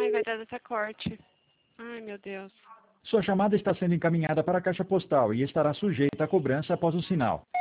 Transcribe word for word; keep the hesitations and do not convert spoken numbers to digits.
Ai, vai dar dessa corte. Ai, meu Deus. Sua chamada está sendo encaminhada para a caixa postal e estará sujeita a cobrança após o sinal.